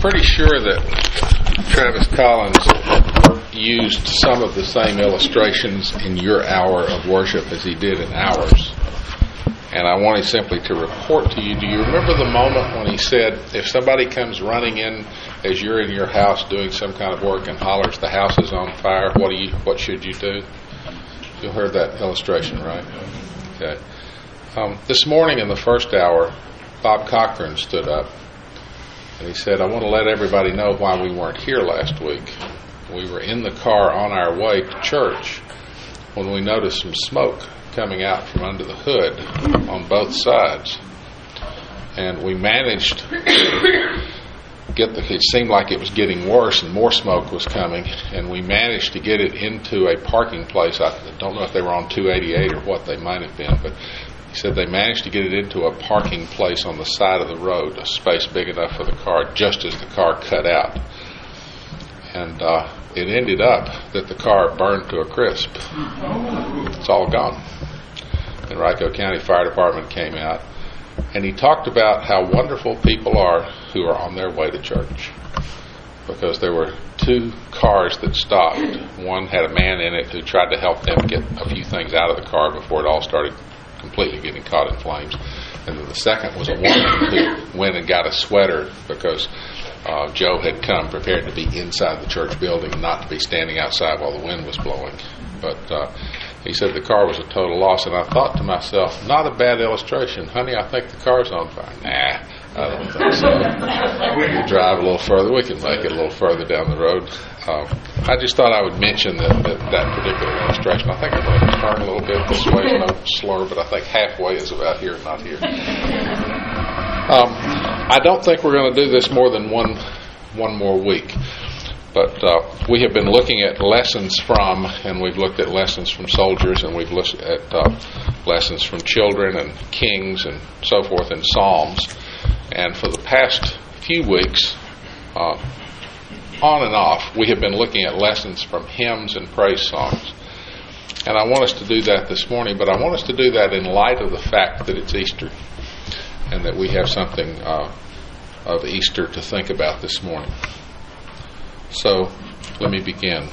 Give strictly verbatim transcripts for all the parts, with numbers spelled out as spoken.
pretty sure that Travis Collins used some of the same illustrations in your hour of worship as he did in ours. And I wanted simply to report to you, do you remember the moment when he said, if somebody comes running in as you're in your house doing some kind of work and hollers, the house is on fire, what do you, what should you do? You heard that illustration, right? Okay. Um, this morning in the first hour, Bob Cochran stood up and he said, I want to let everybody know why we weren't here last week. We were in the car on our way to church when we noticed some smoke coming out from under the hood on both sides. And we managed to get the, it seemed like it was getting worse and more smoke was coming, and we managed to get it into a parking place. I don't know if they were on two eighty-eight or what they might have been, but he said they managed to get it into a parking place on the side of the road, a space big enough for the car, just as the car cut out. And uh, it ended up that the car burned to a crisp. It's all gone. The Henrico County Fire Department came out, and he talked about how wonderful people are who are on their way to church, because there were two cars that stopped. One had a man in it who tried to help them get a few things out of the car before it all started completely getting caught in flames. And then the second was a woman who went and got a sweater because uh, Joe had come prepared to be inside the church building, not to be standing outside while the wind was blowing. But uh, he said the car was a total loss, and I thought to myself, not a bad illustration. Honey, I think the car's on fire. Nah, I don't think so. We'll drive a little further. We can make it a little further down the road. Um, I just thought I would mention that, that, that particular illustration. I think I'm going to turn a little bit this way, no slur, but I think halfway is about here, not here. Um, I don't think we're going to do this more than one one more week. But uh, we have been looking at lessons from, and we've looked at lessons from soldiers, and we've looked at uh, lessons from children and kings and so forth in Psalms. And for the past few weeks, uh, on and off, we have been looking at lessons from hymns and praise songs. And I want us to do that this morning, but I want us to do that in light of the fact that it's Easter and that we have something uh, of Easter to think about this morning. So, let me begin.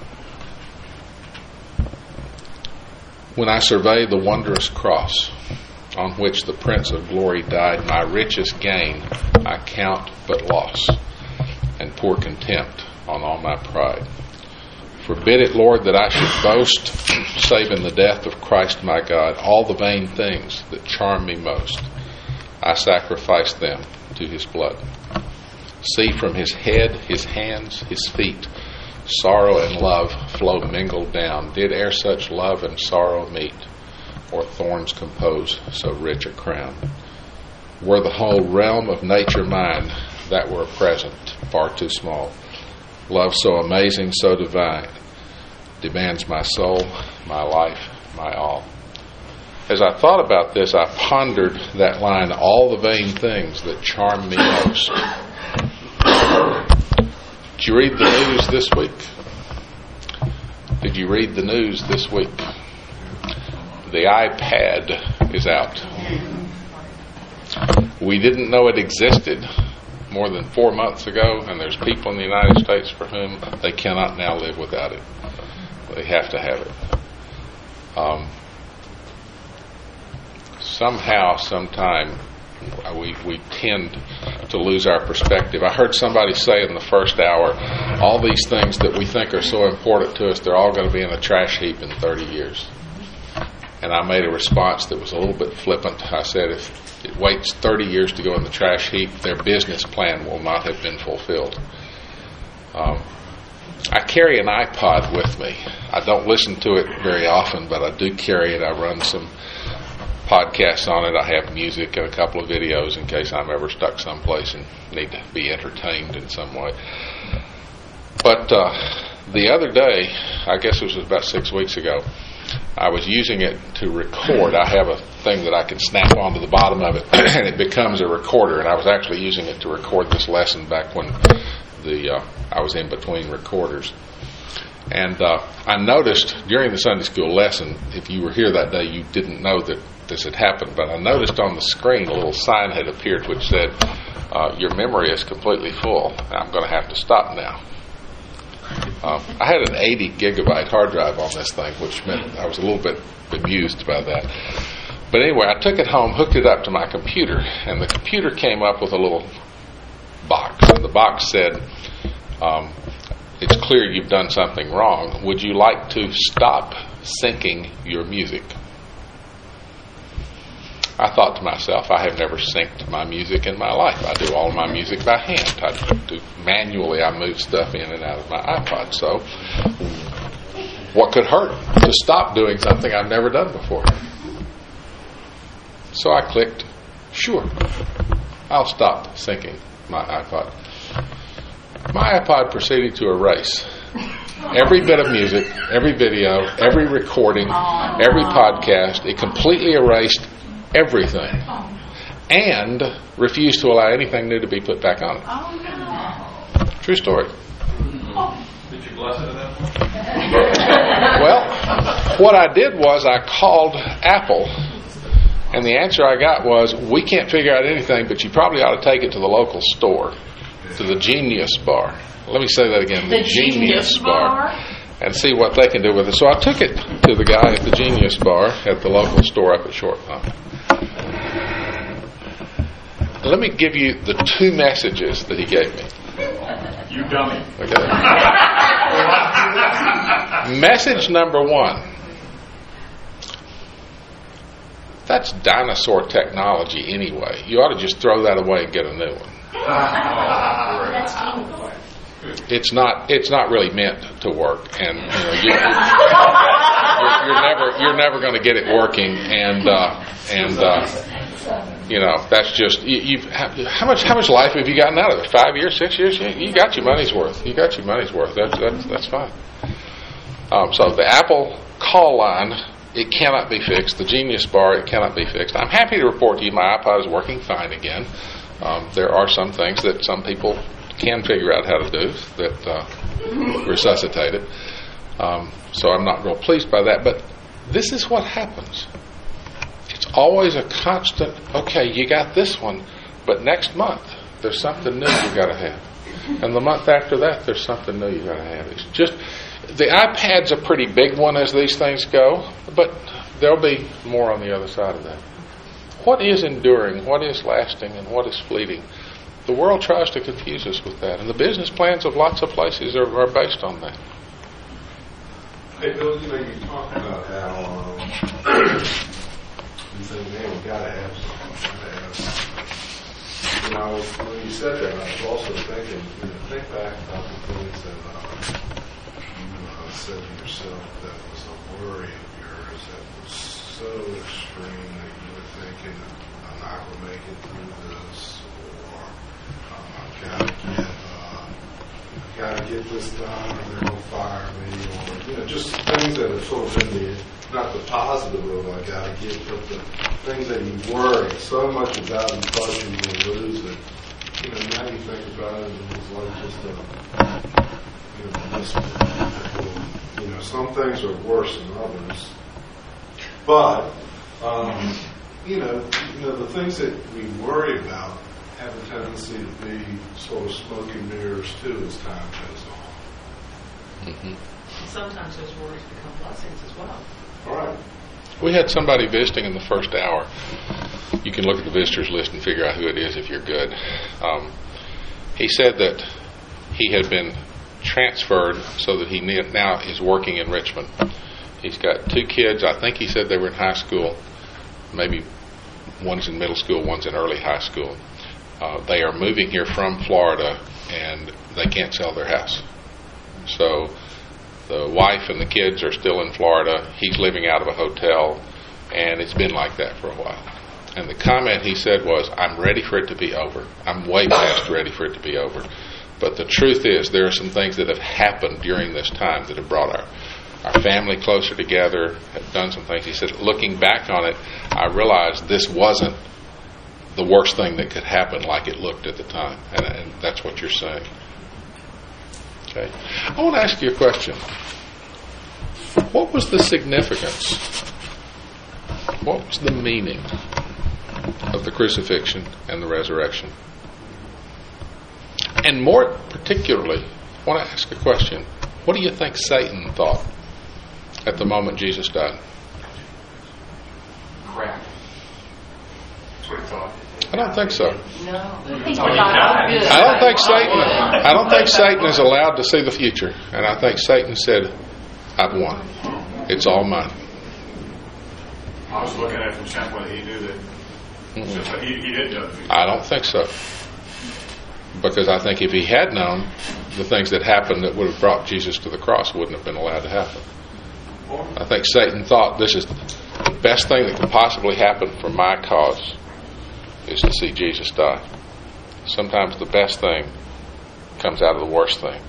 When I survey the wondrous cross on which the Prince of Glory died, my richest gain I count but loss, and pour contempt on all my pride. Forbid it, Lord, that I should boast, save in the death of Christ my God, all the vain things that charm me most. I sacrifice them to his blood. See from his head, his hands, his feet, sorrow and love flow mingled down. Did e'er such love and sorrow meet, or thorns compose so rich a crown? Were the whole realm of nature mine, that were a present far too small. Love so amazing, so divine, demands my soul, my life, my all. As I thought about this, I pondered that line, all the vain things that charm me most. Did you read the news this week? Did you read the news this week? The iPad is out. We didn't know it existed more than four months ago, and there's people in the United States for whom they cannot now live without it. They have to have it. Um, somehow, sometime, we, we tend to lose our perspective. I heard somebody say in the first hour, all these things that we think are so important to us, they're all going to be in a trash heap in thirty years. And I made a response that was a little bit flippant. I said, if it waits thirty years to go in the trash heap, their business plan will not have been fulfilled. Um, I carry an iPod with me. I don't listen to it very often, but I do carry it. I run some podcasts on it. I have music and a couple of videos in case I'm ever stuck someplace and need to be entertained in some way. But uh, the other day, I guess it was about six weeks ago, I was using it to record. I have a thing that I can snap onto the bottom of it, and it becomes a recorder. And I was actually using it to record this lesson back when the uh, I was in between recorders. And uh, I noticed during the Sunday school lesson, if you were here that day, you didn't know that this had happened, but I noticed on the screen a little sign had appeared which said, uh, your memory is completely full. I'm going to have to stop now. Um, I had an eighty gigabyte hard drive on this thing, which meant I was a little bit bemused by that. But anyway, I took it home, hooked it up to my computer, and the computer came up with a little box. And the box said, um, it's clear you've done something wrong. Would you like to stop syncing your music? I thought to myself, I have never synced my music in my life. I do all my music by hand. I do manually, I move stuff in and out of my iPod. So what could hurt to stop doing something I've never done before? So I clicked, sure, I'll stop syncing my iPod. My iPod proceeded to erase every bit of music, every video, every recording, every podcast. It completely erased everything and refused to allow anything new to be put back on it. True story. Did you bless it at that point? Well, what I did was I called Apple, and the answer I got was, we can't figure out anything, but you probably ought to take it to the local store, to the Genius Bar. Let me say that again, the, the Genius, Genius Bar. Bar. And see what they can do with it. So I took it to the guy at the Genius Bar at the local store up at Short Pump. Let me give you the two messages that he gave me. You dummy. Okay. Message number one. That's dinosaur technology anyway. You ought to just throw that away and get a new one. That's teamwork. It's not. It's not really meant to work, and you know, you, you're, you're never. You're never going to get it working, and uh, and uh, you know that's just. You, you've how much how much life have you gotten out of it? Five years, six years? You, you got your money's worth. You got your money's worth. That's that's that's fine. Um, so the Apple call line, it cannot be fixed. The Genius Bar, it cannot be fixed. I'm happy to report to you my iPod is working fine again. Um, there are some things that some people can figure out how to do that uh, resuscitate it. Um, so I'm not real pleased by that. But this is what happens. It's always a constant, okay, you got this one, but next month there's something new you got to have. And the month after that there's something new you got to have. It's just, the iPad's a pretty big one as these things go, but there'll be more on the other side of that. What is enduring, what is lasting, and what is fleeting? The world tries to confuse us with that, and the business plans of lots of places are, are based on that. Hey, Bill, you know, you talked about how um, you say, man, we got to have something. Gotta have something. You know, when you said that, I was also thinking, you know, think back about the things that uh, you uh, said to yourself that was a worry of yours that was so extreme that you were thinking, I'm not going to make it through this. Gotta get, uh, gotta get this done, or they're gonna fire me, or you know, just things that are sort of in the not the positive of I gotta get, but the things that you worry so much about and thought you would lose it. You know, now you think about it, and it's like just a you know, this, you know, some things are worse than others, but um, you know, you know, the things that we worry about have a tendency to be sort of smoke and mirrors too as time goes on. Mm-hmm. Sometimes those worries become blessings as well. All right. We had somebody visiting in the first hour. You can look at the visitors list and figure out who it is if you're good. Um, he said that he had been transferred so that he now is working in Richmond. He's got two kids. I think he said they were in high school. Maybe one's in middle school, one's in early high school. Uh, they are moving here from Florida, and they can't sell their house. So the wife and the kids are still in Florida. He's living out of a hotel, and it's been like that for a while. And the comment he said was, I'm ready for it to be over. I'm way past ready for it to be over. But the truth is, there are some things that have happened during this time that have brought our, our family closer together, have done some things. He said, looking back on it, I realized this wasn't the worst thing that could happen like it looked at the time. And, and that's what you're saying. Okay. I want to ask you a question. What was the significance? What was the meaning of the crucifixion and the resurrection? And more particularly, I want to ask a question. What do you think Satan thought at the moment Jesus died? Crap. That's what he thought. I don't think so. No. I don't think Satan. I don't think Satan is allowed to see the future, and I think Satan said, "I've won. It's all mine." I was looking at it from the standpoint that he knew that Mm-hmm. he, he didn't know the future. I don't think so, because I think if he had known, the things that happened that would have brought Jesus to the cross wouldn't have been allowed to happen. I think Satan thought, this is the best thing that could possibly happen for my cause is to see Jesus die. Sometimes the best thing comes out of the worst thing.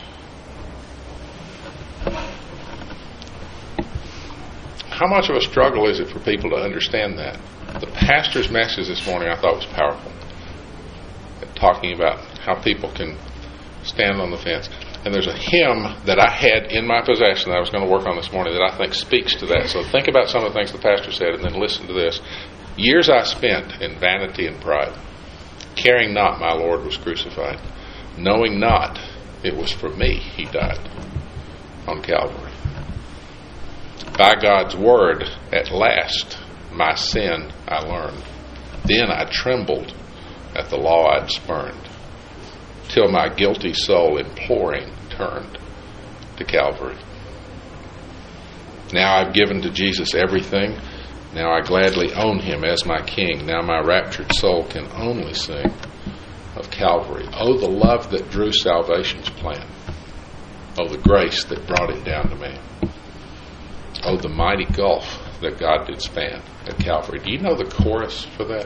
How much of a struggle is it for people to understand that? The pastor's message this morning I thought was powerful, talking about how people can stand on the fence. And there's a hymn that I had in my possession that I was going to work on this morning that I think speaks to that. So think about some of the things the pastor said and then listen to this. Years I spent in vanity and pride, caring not my Lord was crucified, knowing not it was for me he died on Calvary. By God's word, at last, my sin I learned. Then I trembled at the law I'd spurned, till my guilty soul imploring turned to Calvary. Now I've given to Jesus everything. Now I gladly own him as my king. Now my raptured soul can only sing of Calvary. Oh, the love that drew salvation's plan. Oh, the grace that brought it down to man. Oh, the mighty gulf that God did span at Calvary. Do you know the chorus for that?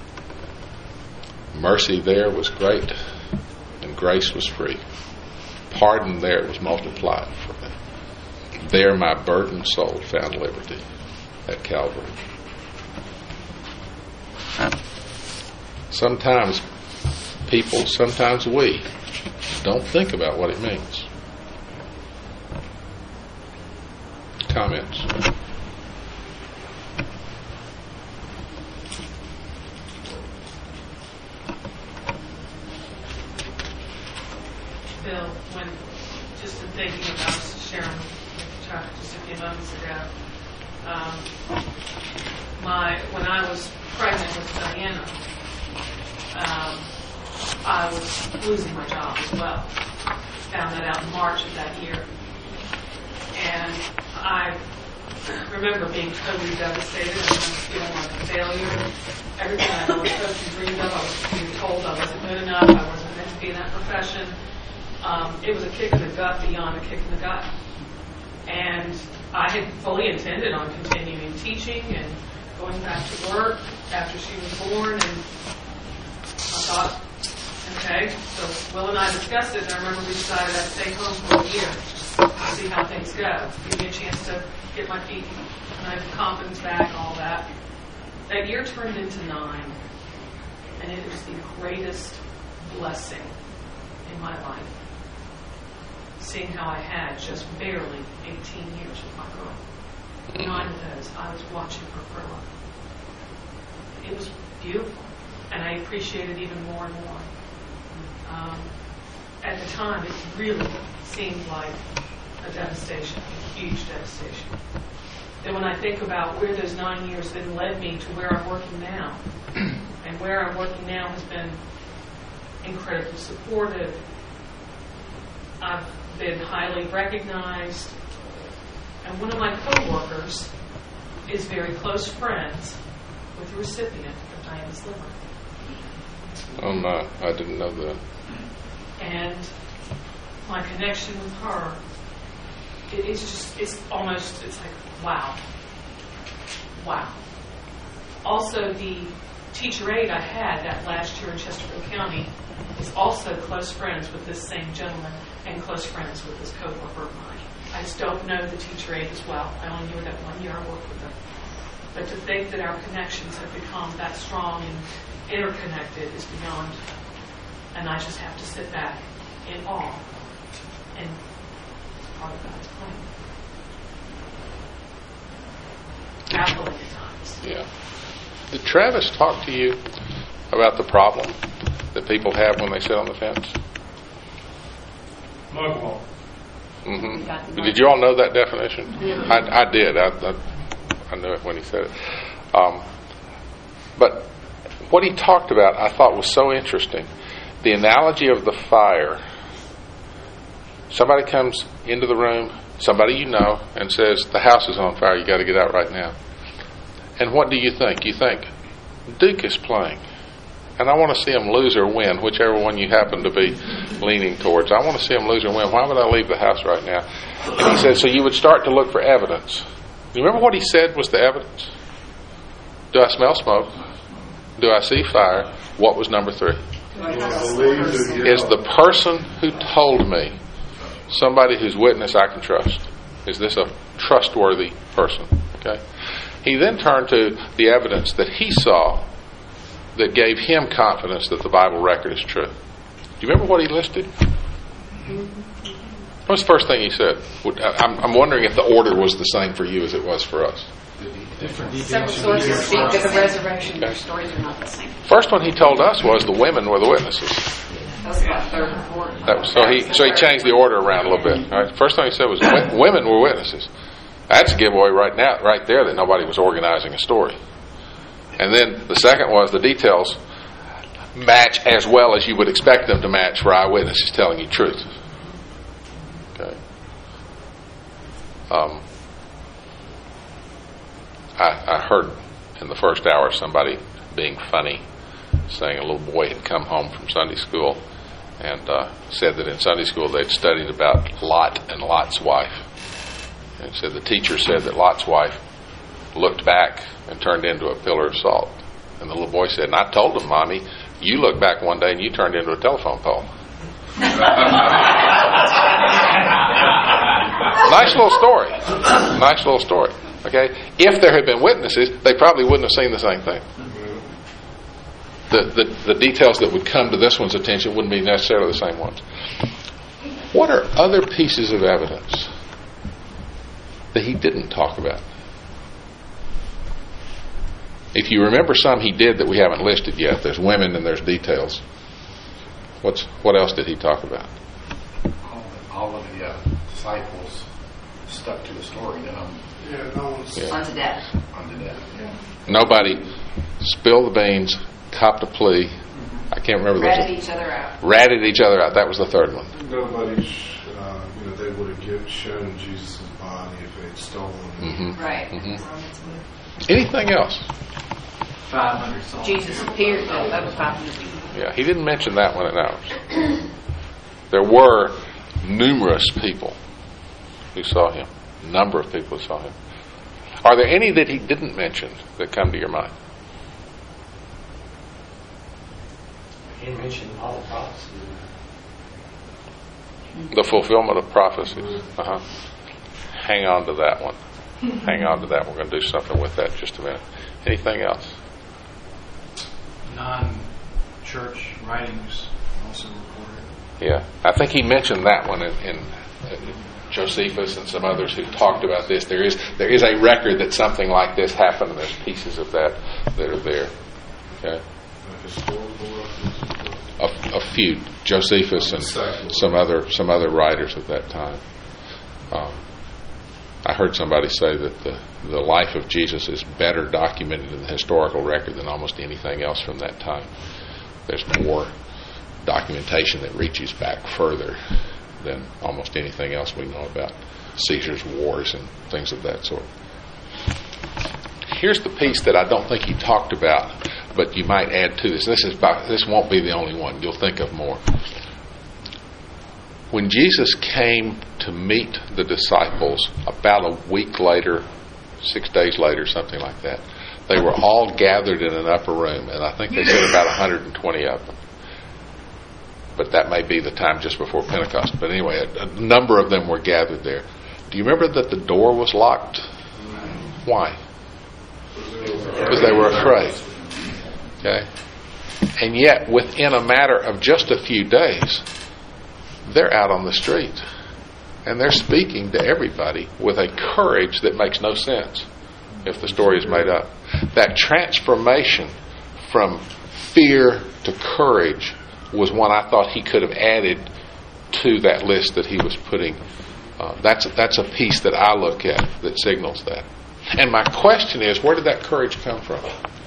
Mercy there was great, and grace was free. Pardon there was multiplied for me. There my burdened soul found liberty at Calvary. Sometimes people, sometimes we, don't think about what it means. Comments? Bill, when just in thinking about sharing just a few moments ago, um, my when I was pregnant with Diana, um, I was losing my job as well. Found that out in March of that year, and I remember being totally devastated and feeling like a failure. Everything I was supposed to dream of, I was being told I wasn't good enough, I wasn't meant to be in that profession. Um, it was a kick in the gut beyond a kick in the gut. And I had fully intended on continuing teaching and going back to work after she was born. And I thought, okay, so Will and I discussed it, and I remember we decided I'd stay home for a year to see how things go. Give me a chance to get my feet, my confidence back, all that. That year turned into nine, and it was the greatest blessing in my life. Seeing how I had just barely eighteen years with my girl. Nine of those, I was watching her grow up. It was beautiful, and I appreciate it even more and more. Um, at the time, it really seemed like a devastation, a huge devastation. Then when I think about where those nine years then led me to where I'm working now, and where I'm working now has been incredibly supportive. I've been highly recognized, and one of my co-workers is very close friends with the recipient of Diana's liver. Oh my, I didn't know that. And my connection with her, it is just, it's almost, it's like, wow. Wow. Also, the teacher aide I had that last year in Chesterfield County is also close friends with this same gentleman and close friends with this co-worker of mine. I just don't know the teacher aide as well. I only knew her that one year I worked with her. But to think that our connections have become that strong and interconnected is beyond, and I just have to sit back in awe and part of God's plan. Baffling at times. Yeah. Did Travis talk to you about the problem that people have when they sit on the fence? Mugwump. Mm-hmm. Did you all know that definition? Yeah. I, I did. I, I, I knew it when he said it. Um, but what he talked about, I thought was so interesting. The analogy of the fire. Somebody comes into the room, somebody you know, and says, the house is on fire, you got to get out right now. And what do you think? You think, Duke is playing. And I want to see him lose or win, whichever one you happen to be leaning towards. I want to see him lose or win. Why would I leave the house right now? And he said, so you would start to look for evidence. You remember what he said was the evidence? Do I smell smoke? Do I see fire? What was number three? Is the person who told me somebody whose witness I can trust? Is this a trustworthy person? Okay. He then turned to the evidence that he saw that gave him confidence that the Bible record is true. Do you remember what he listed? What's the first thing he said? I'm, I'm wondering if the order was the same for you as it was for us. Several sources speak of the resurrection. Their stories are not the same. First one he told us was the women were the witnesses. That's about third and fourth. That was, so he so he changed the order around a little bit. All right? First thing he said was women were witnesses. That's a giveaway right now, right there, that nobody was organizing a story. And then the second was the details match as well as you would expect them to match for eyewitnesses telling you truth. Okay. Um, I, I heard in the first hour somebody being funny, saying a little boy had come home from Sunday school and uh, said that in Sunday school they'd studied about Lot and Lot's wife. And said the teacher said that Lot's wife looked back and turned into a pillar of salt. And the little boy said, and I told him, Mommy, you looked back one day and you turned into a telephone pole. Nice little story. Nice little story. Okay? If there had been witnesses, they probably wouldn't have seen the same thing. The, the, the details that would come to this one's attention wouldn't be necessarily the same ones. What are other pieces of evidence that he didn't talk about? If you remember some he did that we haven't listed yet, there's women and there's details. What's what else did he talk about? All, all of the uh, disciples stuck to the story. Um, Yeah, no one's Yeah. Unto death. unto death. Yeah. Nobody spilled the beans, copped a plea. I can't remember those. Ratted each other out. Ratted each other out. That was the third one. nobody. Uh, you know, they would have given, shown Jesus' body if they'd stolen it. Mm-hmm. Right. Mm-hmm. Anything else? five hundred songs. Jesus appeared to over five hundred people. Yeah, he didn't mention that one in ours. There were numerous people who saw him. A number of people who saw him. Are there any that he didn't mention that come to your mind? He mentioned all the prophecies. The fulfillment of prophecies. Uh-huh. Hang on to that one. Hang on to that. We're going to do something with that in just a minute. Anything else? Non-church writings also recorded. Yeah. I think he mentioned that one in, in uh, Josephus and some others who talked about this. There is there is a record that something like this happened, and there's pieces of that that are there. Okay. A, a few, Josephus and some other some other writers of that time. Um, I heard somebody say that the, the life of Jesus is better documented in the historical record than almost anything else from that time. There's more documentation that reaches back further than almost anything else we know about Caesar's wars and things of that sort. Here's the piece that I don't think he talked about, but you might add to this. This is about, this won't be the only one. You'll think of more. When Jesus came to meet the disciples about a week later, six days later, something like that, they were all gathered in an upper room, and I think they said about one hundred twenty of them. But that may be the time just before Pentecost. But anyway, a, a number of them were gathered there. Do you remember that the door was locked? Why? Because they were afraid. Okay? And yet, within a matter of just a few days, they're out on the street. And they're speaking to everybody with a courage that makes no sense if the story is made up. That transformation from fear to courage was one I thought he could have added to that list that he was putting. Uh, that's, that's a piece that I look at that signals that. And my question is, where did that courage come from?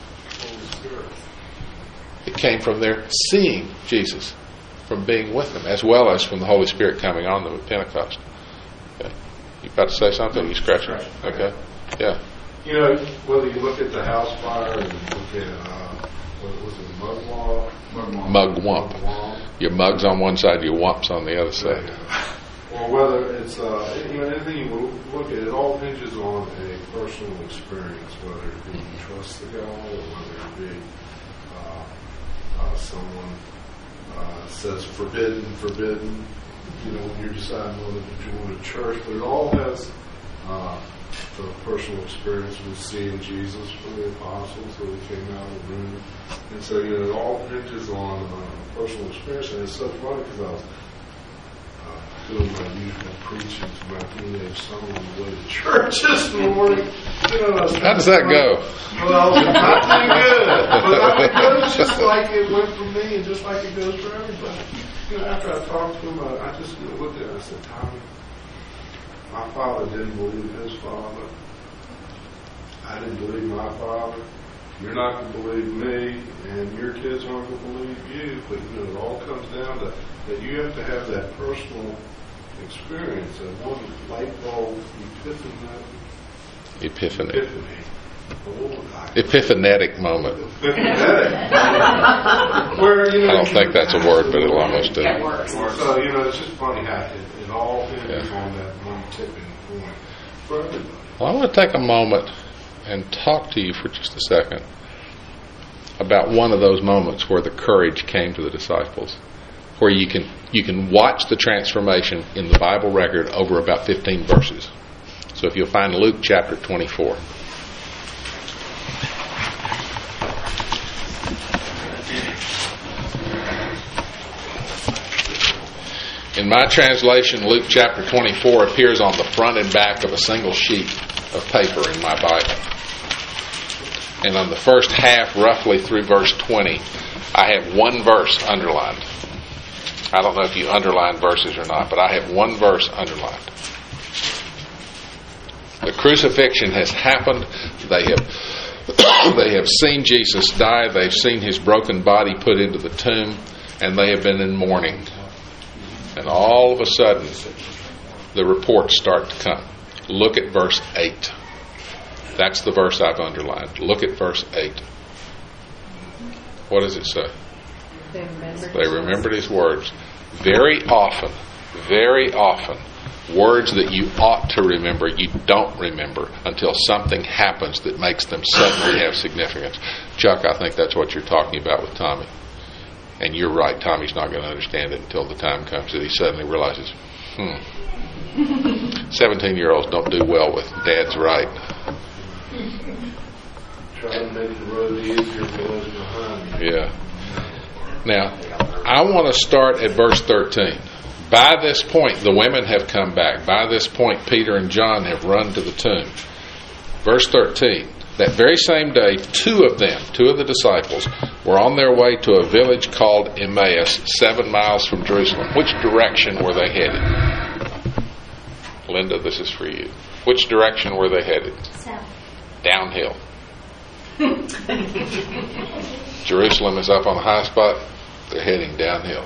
It came from their seeing Jesus, from being with them, as well as from the Holy Spirit coming on them at Pentecost. Okay. You about to say something? You scratching? Okay. Yeah. You know, whether you look at the house fire and you look at, uh, what was it, Mugwump? Mugwump. Your mug's on one side, your wump's on the other side. Or whether it's, uh, you know, anything you look at, it all hinges on a personal experience, whether it be you trust the God or whether it be uh, uh, someone uh, says forbidden, forbidden, you know, when you're deciding whether to join a church. But it all has uh, the personal experience with seeing Jesus for the apostles when they came out of the room. And so, you know, it all hinges on uh, personal experience. And it's so funny because I was doing my usual preaching to my teenage son on the way to church this morning. You know, how does that go? Well, not too good. But I mean, it was just like it went for me and just like it goes for everybody. You know, after I talked to him, I, I just you know, looked at him and I said, Tommy, my father didn't believe his father. I didn't believe my father. You're not going to believe me, and your kids aren't going to believe you. But you know, it all comes down to that you have to have that personal experience, that one light bulb epiphany. Epiphany. Epiphany. Oh, Epiphanetic moment. Epiphanetic. Where, you know, I don't think that's a word, but it'll almost do. It works. So, you know, it's just funny how it, it all hinges Yeah. on that one tipping point for everybody. Well, I want to take a moment and talk to you for just a second about one of those moments where the courage came to the disciples, where you can you can watch the transformation in the Bible record over about fifteen verses. So if you'll find Luke chapter twenty-four. In my translation, Luke chapter twenty-four appears on the front and back of a single sheet of paper in my Bible. And on the first half, roughly through verse twenty, I have one verse underlined. I don't know if you underline verses or not, but I have one verse underlined. The crucifixion has happened. They have they have seen Jesus die. They've seen his broken body put into the tomb, and they have been in mourning. And all of a sudden, the reports start to come. Look at verse eight. That's the verse I've underlined. Look at verse eight. What does it say? They remembered, They remembered his words. Very often, very often, words that you ought to remember, you don't remember until something happens that makes them suddenly have significance. Chuck, I think that's what you're talking about with Tommy. And you're right, Tommy's not going to understand it until the time comes that he suddenly realizes, hmm, seventeen-year-olds don't do well with Dad's right. Try to make the road easier for those behind you. Yeah. Now, I want to start at verse thirteen. By this point, the women have come back. By this point, Peter and John have run to the tomb. Verse thirteen. That very same day, two of them, two of the disciples, were on their way to a village called Emmaus, seven miles from Jerusalem. Which direction were they headed? Linda, this is for you. Which direction were they headed? South. Downhill. Jerusalem is up on a high spot. They're heading downhill.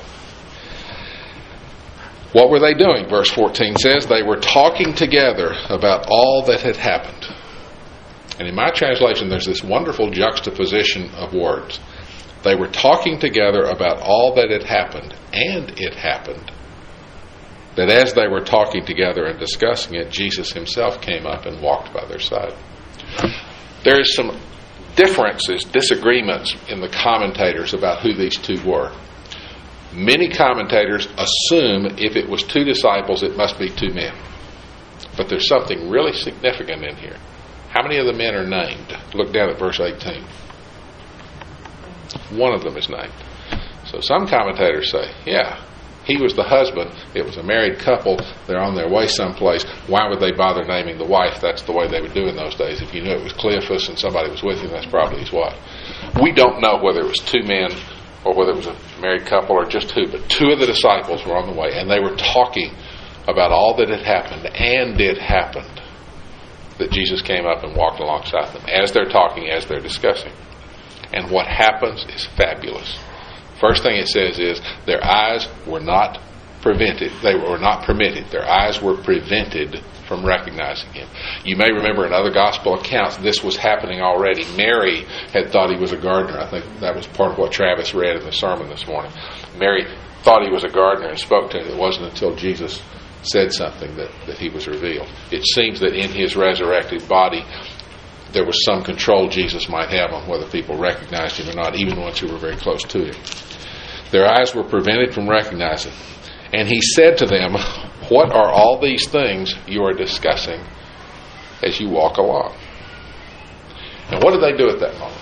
What were they doing? Verse fourteen says they were talking together about all that had happened. And in my translation, there's this wonderful juxtaposition of words. They were talking together about all that had happened, and it happened that as they were talking together and discussing it, Jesus himself came up and walked by their side. There's some differences, disagreements in the commentators about who these two were. Many commentators assume if it was two disciples, it must be two men. But there's something really significant in here. How many of the men are named? Look down at verse eighteen. One of them is named. So some commentators say, yeah, he was the husband. It was a married couple. They're on their way someplace. Why would they bother naming the wife? That's the way they would do in those days. If you knew it was Cleophas and somebody was with him, that's probably his wife. We don't know whether it was two men or whether it was a married couple or just two, but two of the disciples were on the way, and they were talking about all that had happened, and it happened that Jesus came up and walked alongside them as they're talking, as they're discussing. And what happens is fabulous. First thing it says is their eyes were not prevented. They were not permitted. Their eyes were prevented from recognizing him. You may remember in other gospel accounts this was happening already. Mary had thought he was a gardener. I think that was part of what Travis read in the sermon this morning. Mary thought he was a gardener and spoke to him. It wasn't until Jesus said something that, that he was revealed. It seems that in his resurrected body there was some control Jesus might have on whether people recognized him or not, even ones who were very close to him. Their eyes were prevented from recognizing. And he said to them, what are all these things you are discussing as you walk along? And what did they do at that moment?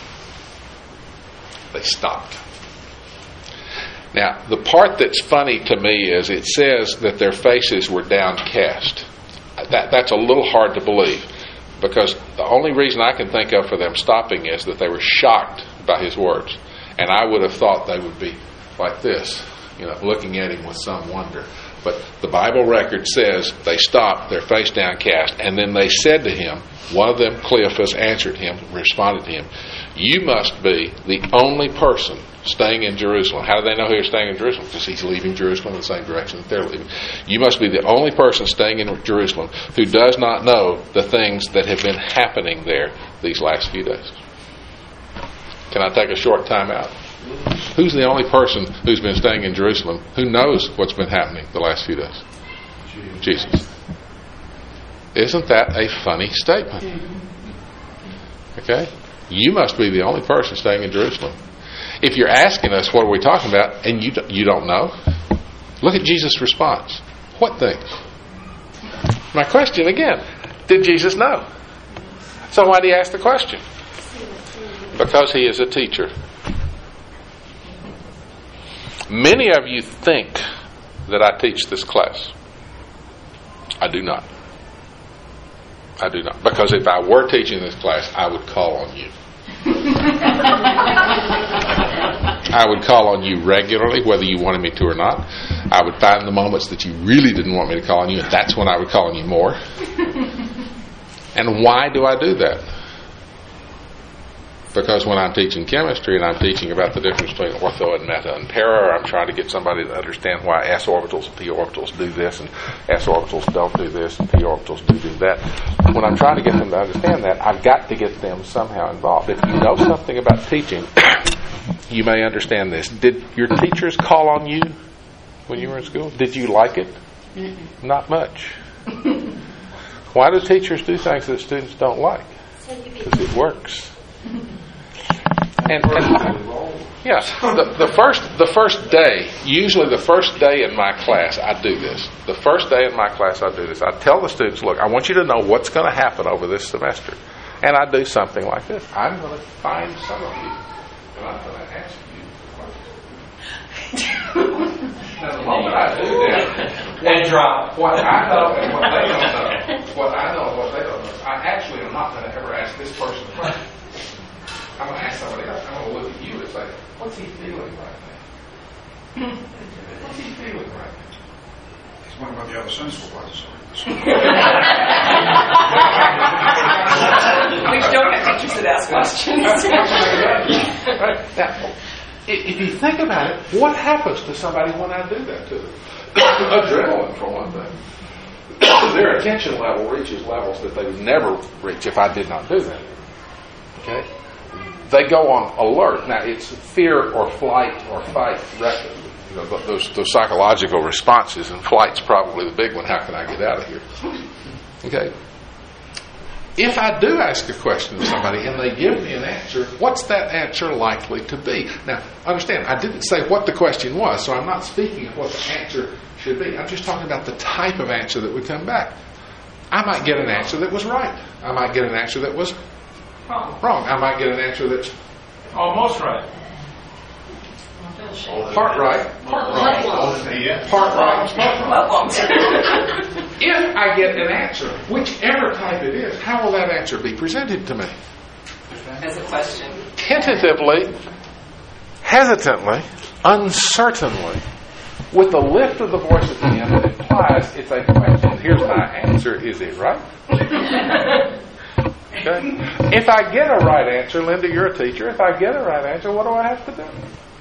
They stopped. Now, the part that's funny to me is it says that their faces were downcast. That, that's a little hard to believe, because the only reason I can think of for them stopping is that they were shocked by his words. And I would have thought they would be like this, you know, looking at him with some wonder. But the Bible record says they stopped, their face downcast, and then they said to him, one of them, Cleophas, answered him, responded to him, you must be the only person staying in Jerusalem. How do they know he was staying in Jerusalem? Because he's leaving Jerusalem in the same direction that they're leaving. You must be the only person staying in Jerusalem who does not know the things that have been happening there these last few days. Can I take a short time out? Who's the only person who's been staying in Jerusalem who knows what's been happening the last few days? Jesus. Isn't that a funny statement? Okay? You must be the only person staying in Jerusalem. If you're asking us what are we talking about and you you don't know, look at Jesus' response. What things? My question again, did Jesus know? So why did he ask the question? Because he is a teacher. Many of you think that I teach this class. I do not. I do not. Because if I were teaching this class, I would call on you. I would call on you regularly, whether you wanted me to or not. I would find the moments that you really didn't want me to call on you, and that's when I would call on you more. And why do I do that? Because when I'm teaching chemistry and I'm teaching about the difference between ortho and meta and para, or I'm trying to get somebody to understand why s orbitals and p orbitals do this and s orbitals don't do this and p orbitals do do that, when I'm trying to get them to understand that, I've got to get them somehow involved. If you know something about teaching, you may understand this. Did your teachers call on you when you were in school? Did you like it? Mm-mm. Not much. Why do teachers do things that students don't like? Because it works. And, and yeah, the, the first the first day, usually the first day in my class, I do this. The first day in my class, I do this. I tell the students, look, I want you to know what's going to happen over this semester. And I do something like this. I'm going to find some of you, and I'm going to ask you questions. Now, the moment I do that, and drop. What I know and what they don't know, what I know and what they don't know, I actually am not going to ever ask this person a question. I'm going to ask somebody else. I'm going to look at you and say, what's he feeling right now? What's he feeling right now? He's wondering about the other Sunday school classes. We don't have teachers that ask questions. Right. Now, if you think about it, what happens to somebody when I do that to them? Adrenaline, for one thing. Their attention level reaches levels that they would never reach if I did not do that. Okay? They go on alert. Now, it's fear or flight or fight. You know, those, those psychological responses, and flight's probably the big one. How can I get out of here? Okay. If I do ask a question to somebody and they give me an answer, what's that answer likely to be? Now, understand, I didn't say what the question was, so I'm not speaking of what the answer should be. I'm just talking about the type of answer that would come back. I might get an answer that was right. I might get an answer that was Wrong. Wrong. I might get an answer that's almost right. Part right, part wrong. Part right, part wrong. If I get an answer, whichever type it is, how will that answer be presented to me? As a question. Tentatively, hesitantly, uncertainly, with the lift of the voice at the end that implies it's a question. Here's my answer. Is it right? Okay. If I get a right answer, Linda, you're a teacher. If I get a right answer, what do I have to do?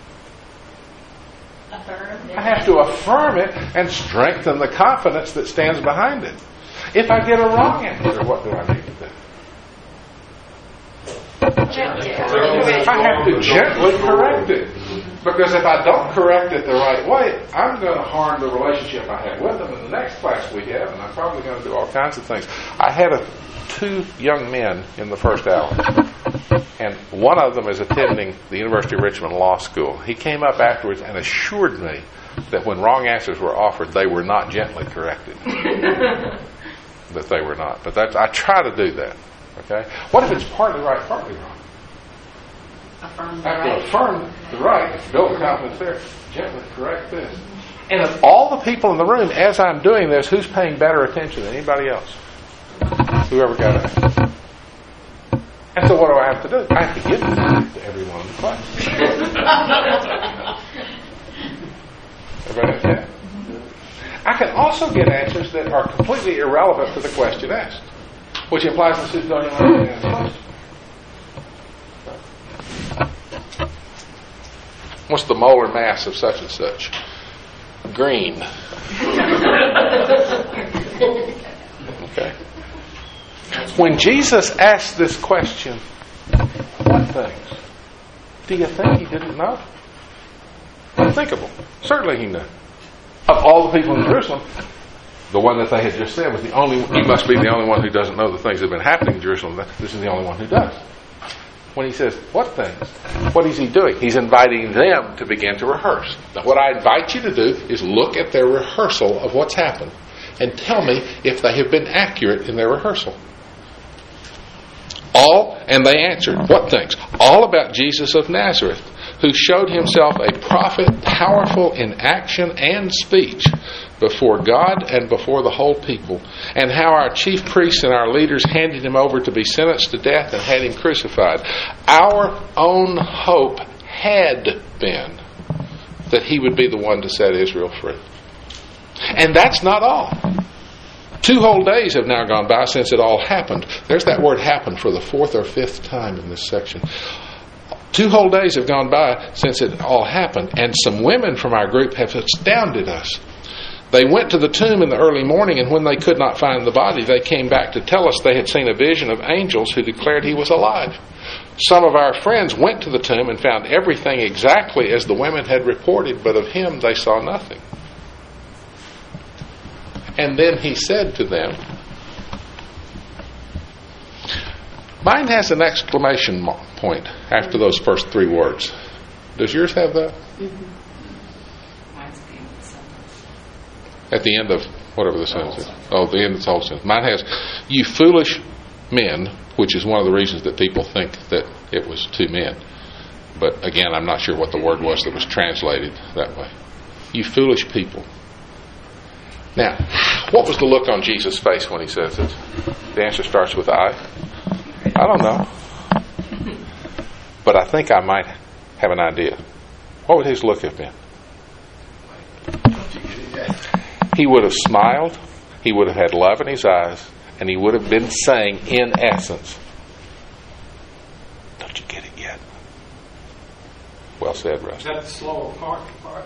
Affirm. I have to affirm it and strengthen the confidence that stands behind it. If I get a wrong answer, what do I need to do? I have to gently correct it. Because if I don't correct it the right way, I'm going to harm the relationship I have with them in the next class we have, and I'm probably going to do all kinds of things. I had a, two young men in the first hour, and one of them is attending the University of Richmond Law School. He came up afterwards and assured me that when wrong answers were offered, they were not gently corrected. That they were not. But that's, I try to do that. Okay? What if it's partly right, partly wrong? Affirm the I have right. to affirm the right, build the confidence there, gently correct this. And of all the people in the room, as I'm doing this, who's paying better attention than anybody else? Whoever got it. And so what do I have to do? I have to give it to everyone in the class. Everybody understand? I can also get answers that are completely irrelevant to the question asked, which implies the students don't even understand the question. What's the molar mass of such and such? Green. Okay. When Jesus asked this question, what things? Do you think he didn't know? Unthinkable. Certainly he knew. Of all the people in Jerusalem, the one that they had just said was the only, you must be the only one who doesn't know the things that have been happening in Jerusalem. This is the only one who does. When he says, what things? What is he doing? He's inviting them to begin to rehearse. Now, what I invite you to do is look at their rehearsal of what's happened and tell me if they have been accurate in their rehearsal. All, and they answered, what things? All about Jesus of Nazareth, who showed himself a prophet, powerful in action and speech before God and before the whole people, and how our chief priests and our leaders handed him over to be sentenced to death and had him crucified. Our own hope had been that he would be the one to set Israel free. And that's not all. Two whole days have now gone by since it all happened. There's that word happened for the fourth or fifth time in this section. Two whole days have gone by since it all happened, and some women from our group have astounded us. They went to the tomb in the early morning, and when they could not find the body, they came back to tell us they had seen a vision of angels who declared he was alive. Some of our friends went to the tomb and found everything exactly as the women had reported, but of him they saw nothing. And then he said to them, mine has an exclamation point after those first three words. Does yours have that? Mm-hmm. Mine's the end of the sentence. At the end of whatever the sentence is. Oh, the end of the whole sentence. Mine has, you foolish men, which is one of the reasons that people think that it was two men. But again, I'm not sure what the word was that was translated that way. You foolish people. Now, what was the look on Jesus' face when he says this? The answer starts with I. I don't know. But I think I might have an idea. What would his look have been? He would have smiled, he would have had love in his eyes, and he would have been saying, in essence, don't you get it yet? Well said, Russ. Is that the slower part? part?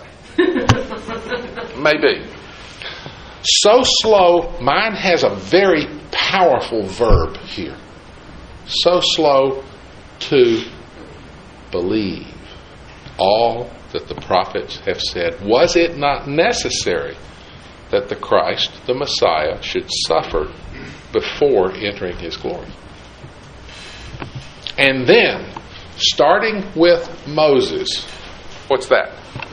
Maybe. So slow, mine has a very powerful verb here. So slow to believe all that the prophets have said. Was it not necessary that the Christ, the Messiah, should suffer before entering his glory? And then, starting with Moses, what's that?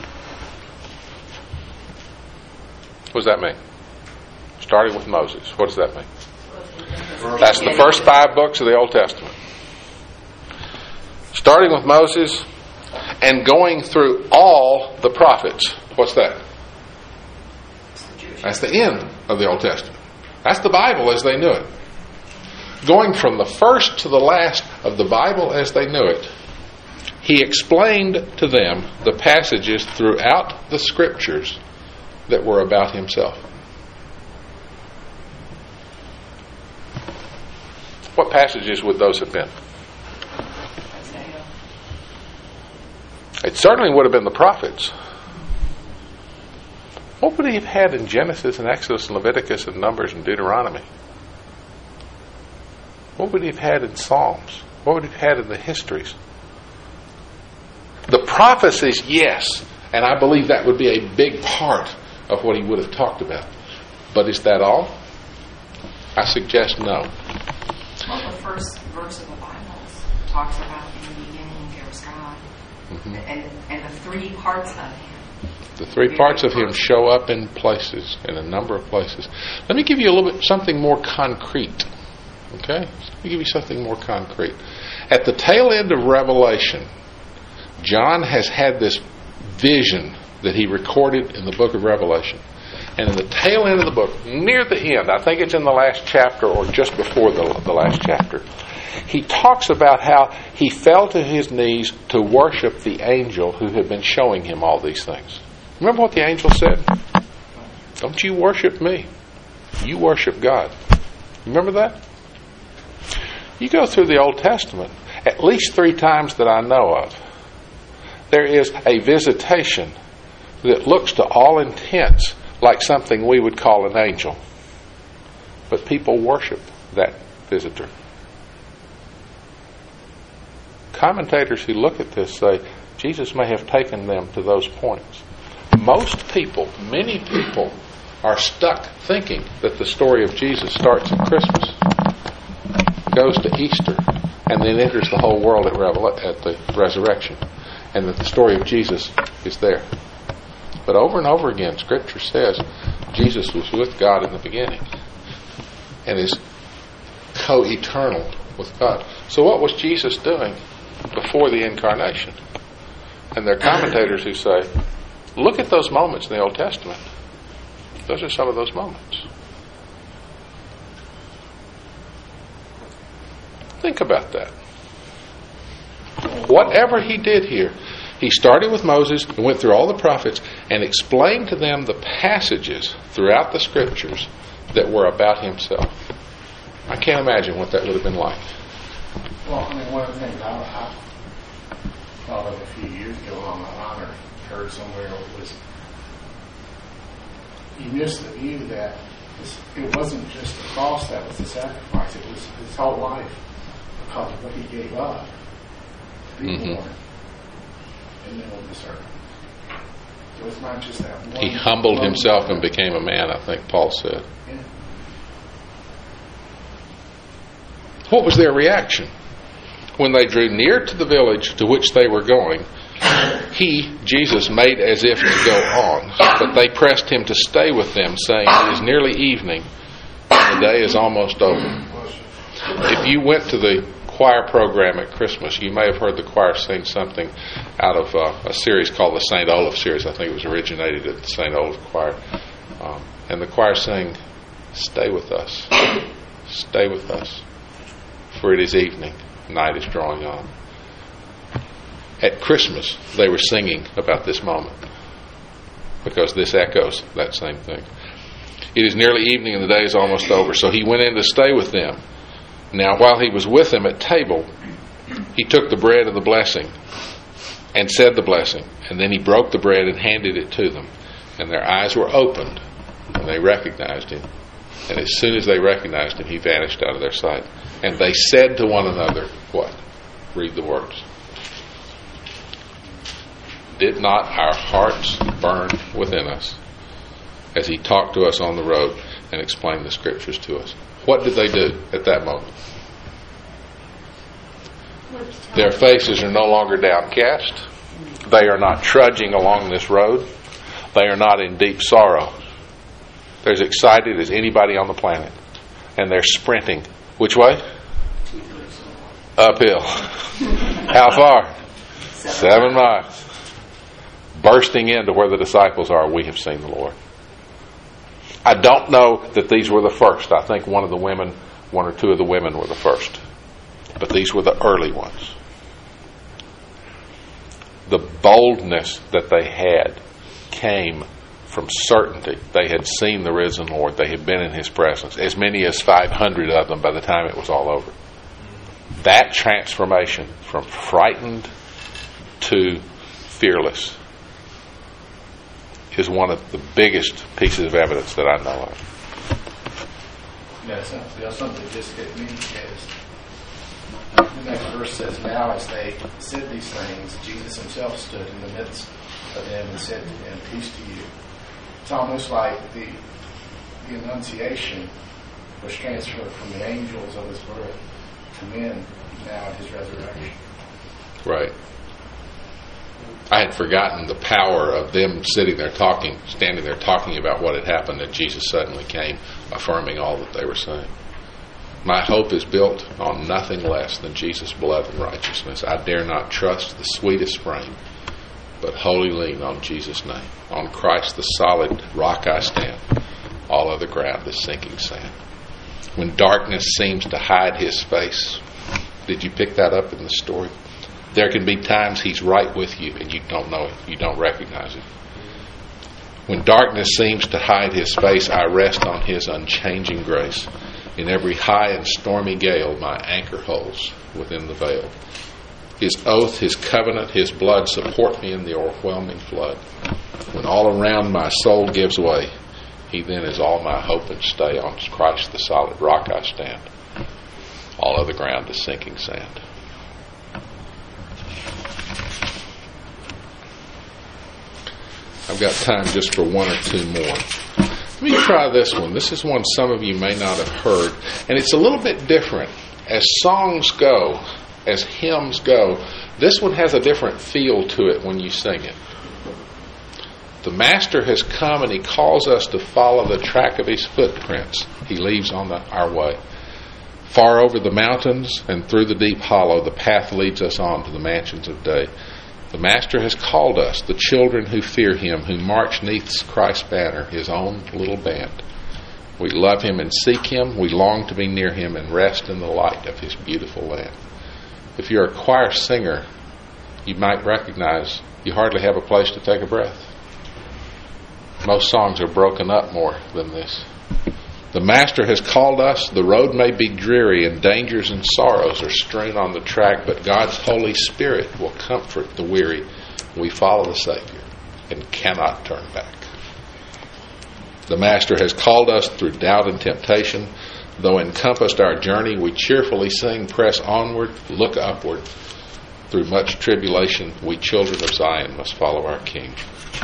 What does that mean? Starting with Moses. What does that mean? That's the first five books of the Old Testament. Starting with Moses and going through all the prophets. What's that? That's the end of the Old Testament. That's the Bible as they knew it. Going from the first to the last of the Bible as they knew it. He explained to them the passages throughout the Scriptures that were about himself. What passages would those have been? It certainly would have been the prophets. What would he have had in Genesis and Exodus and Leviticus and Numbers and Deuteronomy? What would he have had in Psalms? What would he have had in the histories? The prophecies, yes, and I believe that would be a big part of what he would have talked about. But is that all? I suggest no. Well, the first verse of the Bible talks about in the beginning there was God, mm-hmm. and and the three parts of him. The three parts of him show up in places, in a number of places. Let me give you a little bit something more concrete. Okay? Let me give you something more concrete. At the tail end of Revelation, John has had this vision that he recorded in the book of Revelation. And in the tail end of the book, near the end, I think it's in the last chapter or just before the, the last chapter, he talks about how he fell to his knees to worship the angel who had been showing him all these things. Remember what the angel said? Don't you worship me. You worship God. Remember that? You go through the Old Testament, at least three times that I know of, there is a visitation that looks to all intents like something we would call an angel. But people worship that visitor. Commentators who look at this say Jesus may have taken them to those points. Most people, many people, are stuck thinking that the story of Jesus starts at Christmas, goes to Easter, and then enters the whole world at, Revel- at the resurrection, and that the story of Jesus is there. But over and over again, Scripture says Jesus was with God in the beginning and is co-eternal with God. So what was Jesus doing before the incarnation? And there are commentators who say, look at those moments in the Old Testament. Those are some of those moments. Think about that. Whatever he did here, he started with Moses and went through all the prophets and explained to them the passages throughout the Scriptures that were about himself. I can't imagine what that would have been like. Well, I mean, one of the things I, I thought of a few years ago on my honor, heard somewhere was you missed the view that this, it wasn't just the cross that was the sacrifice, it was his whole life because of what he gave up to be mm-hmm. born in the middle of this earth. So it's not just that one. He humbled one himself and became a man, I think Paul said. Yeah. What was their reaction? When they drew near to the village to which they were going, he, Jesus, made as if to go on, but they pressed him to stay with them, saying, it is nearly evening, and the day is almost over. If you went to the choir program at Christmas, you may have heard the choir sing something out of uh, a series called the Saint Olaf series. I think it was originated at the Saint Olaf choir. Um, and the choir sang, stay with us, stay with us, for it is evening, night is drawing on. At Christmas, they were singing about this moment because this echoes that same thing. It is nearly evening and the day is almost over. So he went in to stay with them. Now, while he was with them at table, he took the bread of the blessing and said the blessing. And then he broke the bread and handed it to them. And their eyes were opened and they recognized him. And as soon as they recognized him, he vanished out of their sight. And they said to one another, what? Read the words. Did not our hearts burn within us as he talked to us on the road and explained the Scriptures to us? What did they do at that moment? Their faces are no longer downcast. They are not trudging along this road. They are not in deep sorrow. They're as excited as anybody on the planet. And they're sprinting. Which way? Uphill. How far? Seven miles. Bursting into where the disciples are, we have seen the Lord. I don't know that these were the first. I think one of the women, one or two of the women were the first. But these were the early ones. the boldness that they had came from certainty. They had seen the risen Lord. They had been in His presence. As many as five hundred of them by the time it was all over. That transformation from frightened to fearless is one of the biggest pieces of evidence that I know of. Yeah, something, that's something that just hit me is the next verse says, now as they said these things, Jesus Himself stood in the midst of them and said to them, peace to you. It's almost like the, the Annunciation was transferred from the angels of His birth to men now at His resurrection. Right. I had forgotten the power of them sitting there talking, standing there talking about what had happened, and Jesus suddenly came affirming all that they were saying. My hope is built on nothing less than Jesus' blood and righteousness. I dare not trust the sweetest frame, but wholly lean on Jesus' name. On Christ the solid rock I stand. All other ground is sinking sand. When darkness seems to hide His face, did you pick that up in the story? There can be times He's right with you and you don't know it. You don't recognize it. When darkness seems to hide His face, I rest on His unchanging grace. In every high and stormy gale, my anchor holds within the veil. His oath, His covenant, His blood support me in the overwhelming flood. When all around my soul gives way, He then is all my hope and stay. On Christ the solid rock I stand. All other ground is sinking sand. I've got time just for one or two more. Let me try this one. This is one some of you may not have heard, and it's a little bit different. As songs go, as hymns go, this one has a different feel to it when you sing it. The Master has come and He calls us to follow the track of His footprints He leaves on the, our way. Far over the mountains and through the deep hollow, the path leads us on to the mansions of day. The Master has called us, the children who fear Him, who march neath Christ's banner, His own little band. We love Him and seek Him. We long to be near Him and rest in the light of His beautiful land. If you're a choir singer, you might recognize you hardly have a place to take a breath. Most songs are broken up more than this. The Master has called us. The road may be dreary and dangers and sorrows are strewn on the track, but God's Holy Spirit will comfort the weary. We follow the Savior and cannot turn back. The Master has called us through doubt and temptation. Though encompassed our journey, we cheerfully sing, press onward, look upward. Through much tribulation, we children of Zion must follow our King.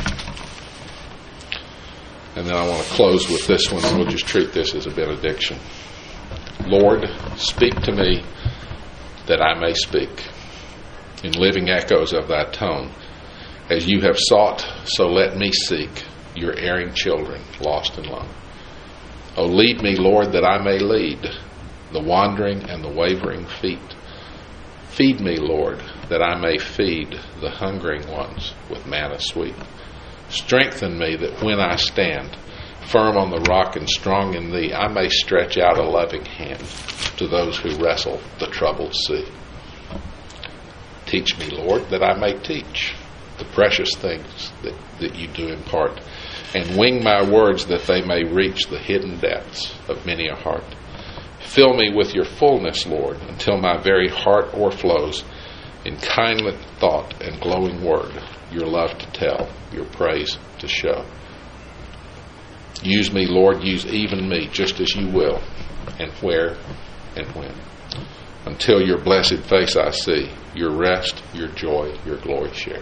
And then I want to close with this one, and we'll just treat this as a benediction. Lord, speak to me that I may speak in living echoes of Thy tone. As You have sought, so let me seek Your erring children, lost and lone. Oh, lead me, Lord, that I may lead the wandering and the wavering feet. Feed me, Lord, that I may feed the hungering ones with manna sweet. Strengthen me that when I stand firm on the rock and strong in Thee, I may stretch out a loving hand to those who wrestle the troubled sea. Teach me, Lord, that I may teach the precious things that, that You do impart, and wing my words that they may reach the hidden depths of many a heart. Fill me with Your fullness, Lord, until my very heart o'erflows in kindly thought and glowing word, Your love to tell, Your praise to show. Use me, Lord, use even me, just as You will, and where and when. Until Your blessed face I see, Your rest, Your joy, Your glory share.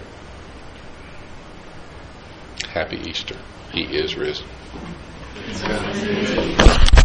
Happy Easter. He is risen.